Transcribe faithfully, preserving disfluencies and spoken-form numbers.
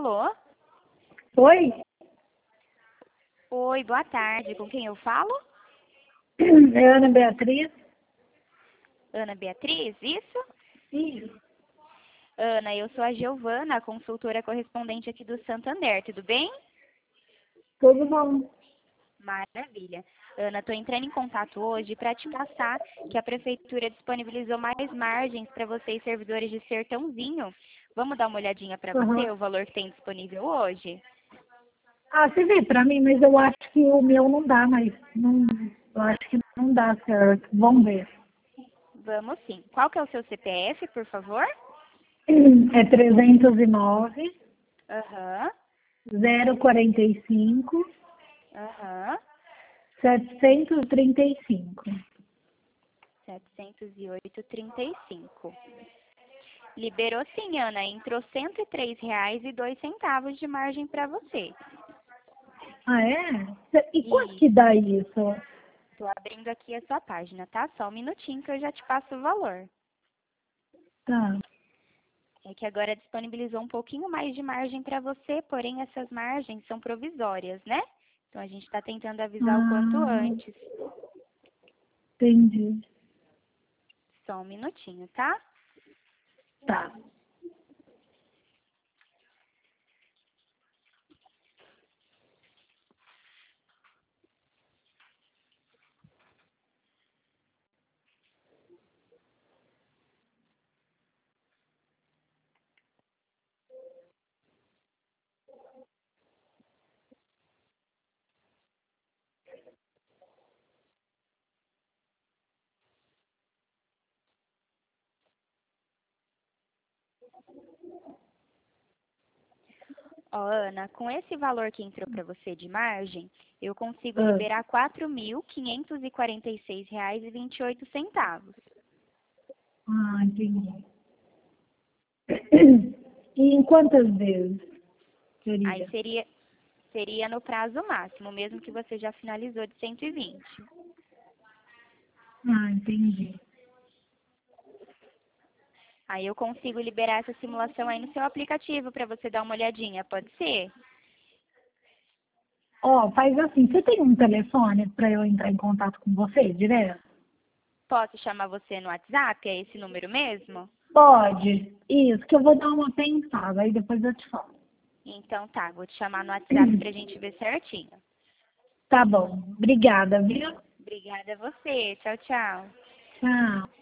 Alô? Oi? Oi, boa tarde. Com quem eu falo? É Ana Beatriz? Ana Beatriz, isso? Isso. Ana, eu sou a Giovana, a consultora correspondente aqui do Santander, tudo bem? Tudo bom? Maravilha. Ana, estou entrando em contato hoje para te passar que a Prefeitura disponibilizou mais margens para vocês, servidores de Sertãozinho. Vamos dar uma olhadinha para Uhum. você, o valor que tem disponível hoje? Ah, você vê pra mim, mas eu acho que o meu não dá, mas não, eu acho que não dá certo. Vamos ver. Vamos sim. Qual que é o seu C P F, por favor? É trezentos e nove, Aham, zero quarenta e cinco, aham. setecentos e trinta e cinco. setecentos e oito, trinta e cinco. Liberou sim, Ana. Entrou cento e três reais e dois centavos de margem para você. Ah, é? E quanto que Isso. dá isso? Estou abrindo aqui a sua página, tá? Só um minutinho que eu já te passo o valor. Tá. É que agora disponibilizou um pouquinho mais de margem para você, porém essas margens são provisórias, né? Então a gente está tentando avisar o quanto Ah, antes. entendi. Só um minutinho, tá? Tá. Ó, Ana, com esse valor que entrou para você de margem, eu consigo Ah, liberar quatro mil quinhentos e quarenta e seis reais e vinte e oito centavos. ah, entendi. E em quantas vezes Aí seria? seria, seria no prazo máximo, mesmo que você já finalizou de cento e vinte. Ah, entendi. Aí eu consigo liberar essa simulação aí no seu aplicativo para você dar uma olhadinha, pode ser? Ó, faz assim, você tem um telefone para eu entrar em contato com você direto? Posso chamar você no WhatsApp? É esse número mesmo? Pode. Isso, que eu vou dar uma pensada, aí depois eu te falo. Então tá, vou te chamar no WhatsApp pra gente ver certinho. Tá bom. Obrigada, viu? Obrigada a você. Tchau, tchau. Tchau.